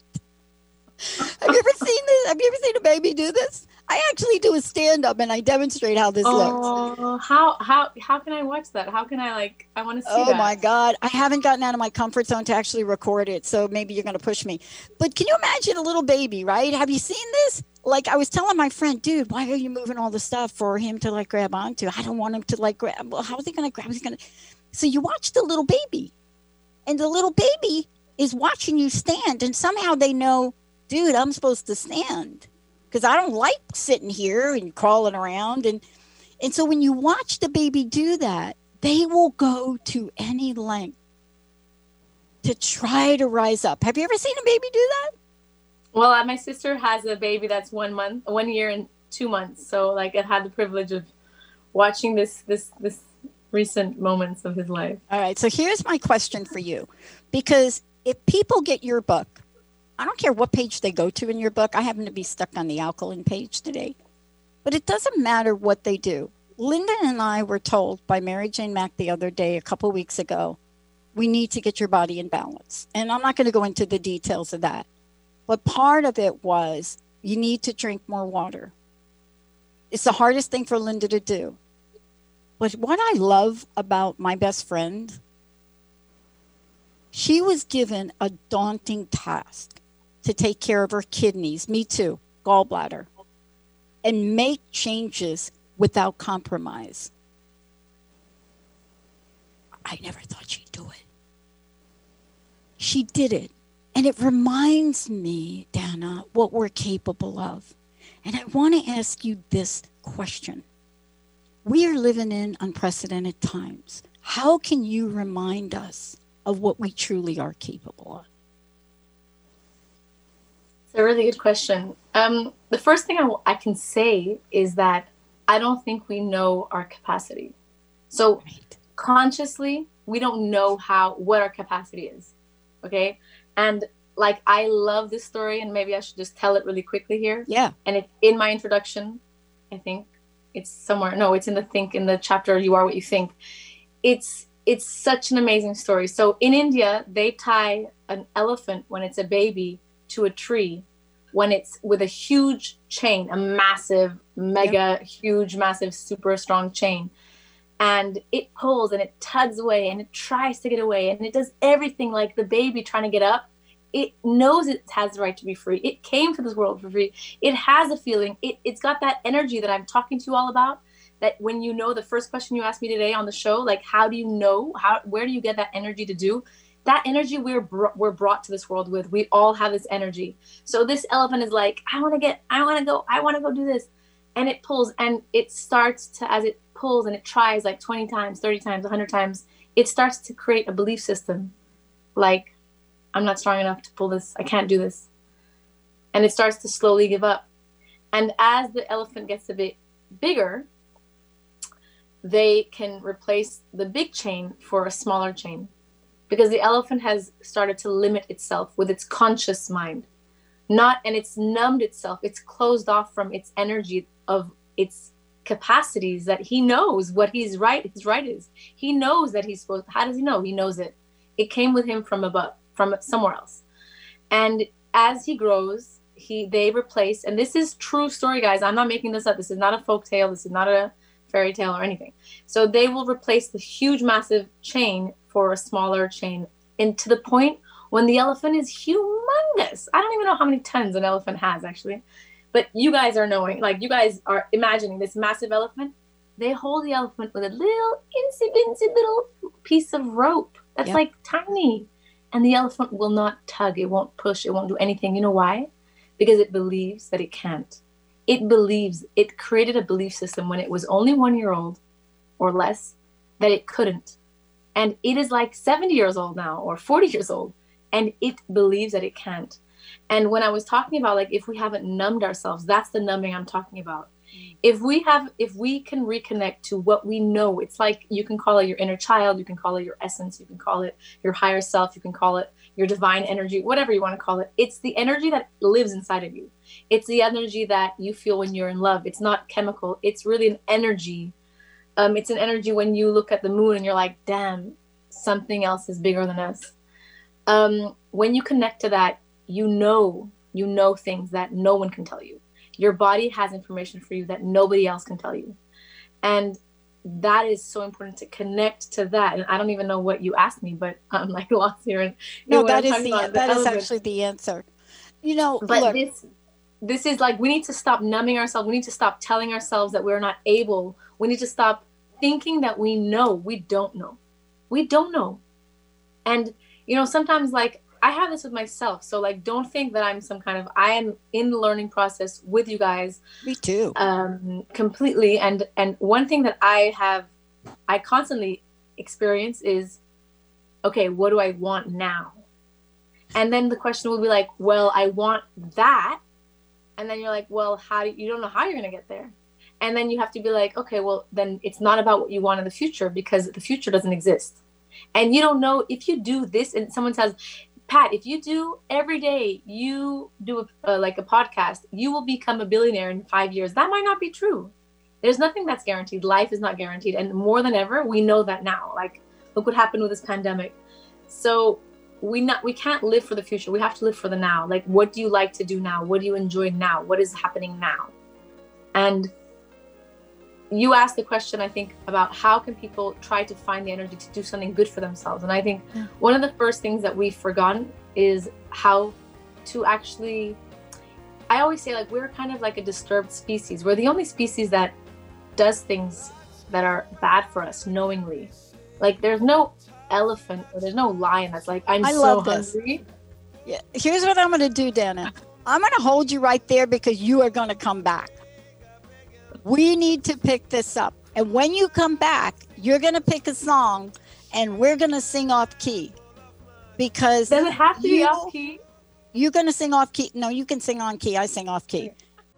Have you ever seen this? Have you ever seen a baby do this? I actually do a stand-up and I demonstrate how this looks. How can I watch that? How can I I want to see that. Oh my God. I haven't gotten out of my comfort zone to actually record it. So maybe you're going to push me. But can you imagine a little baby, right? Have you seen this? Like I was telling my friend, dude, why are you moving all the stuff for him to grab onto? I don't want him to grab. Well, how is he going to grab? So you watch the little baby and the little baby is watching you stand and somehow they know, dude, I'm supposed to stand. Because I don't like sitting here and crawling around. And so when you watch the baby do that, they will go to any length to try to rise up. Have you ever seen a baby do that? Well, my sister has a baby that's 1 year and 2 months. So I had the privilege of watching this recent moments of his life. All right. So here's my question for you. Because if people get your book, I don't care what page they go to in your book. I happen to be stuck on the alkaline page today. But it doesn't matter what they do. Linda and I were told by Mary Jane Mack the other day, a couple weeks ago, we need to get your body in balance. And I'm not going to go into the details of that. But part of it was you need to drink more water. It's the hardest thing for Linda to do. But what I love about my best friend, she was given a daunting task to take care of her kidneys, me too, gallbladder, and make changes without compromise. I never thought she'd do it. She did it. And it reminds me, Dana, what we're capable of. And I want to ask you this question. We are living in unprecedented times. How can you remind us of what we truly are capable of? It's a really good question. The first thing I can say is that I don't think we know our capacity. So consciously, we don't know what our capacity is. Okay. And like, I love this story, and maybe I should just tell it really quickly here. Yeah. And it's in my introduction. I think it's somewhere. No, it's in the chapter, You Are What You Think. It's such an amazing story. So in India, they tie an elephant when it's a baby to a tree, when it's with a huge chain, a massive, mega, huge, massive, super strong chain. And it pulls and it tugs away and it tries to get away, and it does everything like the baby trying to get up. It knows it has the right to be free. It came to this world for free. It has a feeling. It's got that energy that I'm talking to you all about. That when you know, the first question you asked me today on the show, like, how do you know? Where do you get that energy to do? That energy we're brought to this world with. We all have this energy. So this elephant is like, I want to go do this. And it pulls, and it starts to, as it pulls and it tries like 20 times, 30 times, 100 times, it starts to create a belief system. Like, I'm not strong enough to pull this. I can't do this. And it starts to slowly give up. And as the elephant gets a bit bigger, they can replace the big chain for a smaller chain, because the elephant has started to limit itself with its conscious mind. And it's numbed itself. It's closed off from its energy of its capacities, that he knows what his right is. He knows that he's supposed. How does he know? He knows it. It came with him from above, from somewhere else. And as he grows, they replace, and this is true story, guys. I'm not making this up. This is not a folk tale. This is not a fairy tale or anything. So they will replace the huge, massive chain for a smaller chain, and to the point when the elephant is humongous. I don't even know how many tons an elephant has, actually. But you guys are knowing, like, you guys are imagining this massive elephant. They hold the elephant with a little insy-binsy little piece of rope that's like tiny. And the elephant will not tug. It won't push. It won't do anything. You know why? Because it believes that it can't. It created a belief system when it was only 1 year old or less that it couldn't. And it is like 70 years old now or 40 years old. And it believes that it can't. And when I was talking about, like, if we haven't numbed ourselves, that's the numbing I'm talking about. If we can reconnect to what we know, it's like, you can call it your inner child, you can call it your essence, you can call it your higher self, you can call it your divine energy, whatever you want to call it. It's the energy that lives inside of you. It's the energy that you feel when you're in love. It's not chemical. It's really an energy. It's an energy when you look at the moon and you're like, damn, something else is bigger than us. When you connect to that, you know things that no one can tell you. Your body has information for you that nobody else can tell you. And that is so important, to connect to that. And I don't even know what you asked me, but I'm like lost here. And no, that is actually the answer. You know, but look, this is like, we need to stop numbing ourselves. We need to stop telling ourselves that we're not able. We need to stop thinking that we know. We don't know. We don't know. And, you know, sometimes, like, I have this with myself. So, like, don't think that I'm I am in the learning process with you guys. Me too. Completely. And one thing that I constantly experience is, okay, what do I want now? And then the question will be like, well, I want that. And then you're like, well, you don't know how you're going to get there. And then you have to be like, okay, well, then it's not about what you want in the future, because the future doesn't exist. And you don't know if you do this, and someone says, Pat, if you do every day, you do a podcast, you will become a billionaire in 5 years. That might not be true. There's nothing that's guaranteed. Life is not guaranteed. And more than ever, we know that now. Like, look what happened with this pandemic. So we can't live for the future. We have to live for the now. Like, what do you like to do now? What do you enjoy now? What is happening now? And you asked the question, I think, about how can people try to find the energy to do something good for themselves. And I think one of the first things that we've forgotten is how to actually, I always say, like, we're kind of like a disturbed species. We're the only species that does things that are bad for us knowingly. Like, there's no elephant or there's no lion that's like, I'm so hungry. Yeah. Here's what I'm going to do, Dana. I'm going to hold you right there because you are going to come back. We need to pick this up. And when you come back, you're going to pick a song and we're going to sing off key. Because does it have to be off key? You're going to sing off key. No, you can sing on key. I sing off key.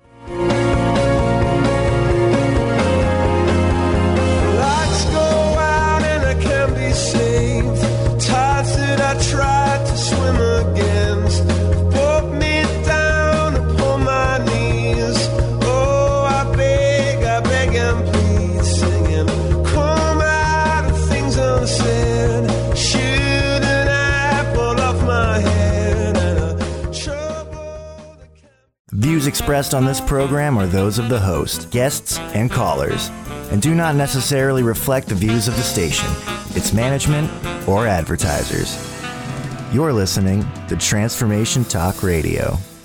Lights go out and I can't be saved. Tides that I tried to swim against brought me down upon my knees. Oh, I beg and plead, singing, come out of things unsaid. Shoot an apple off my head and a trouble. Views expressed on this program are those of the host, guests, and callers, and do not necessarily reflect the views of the station, its management, or advertisers. You're listening to Transformation Talk Radio.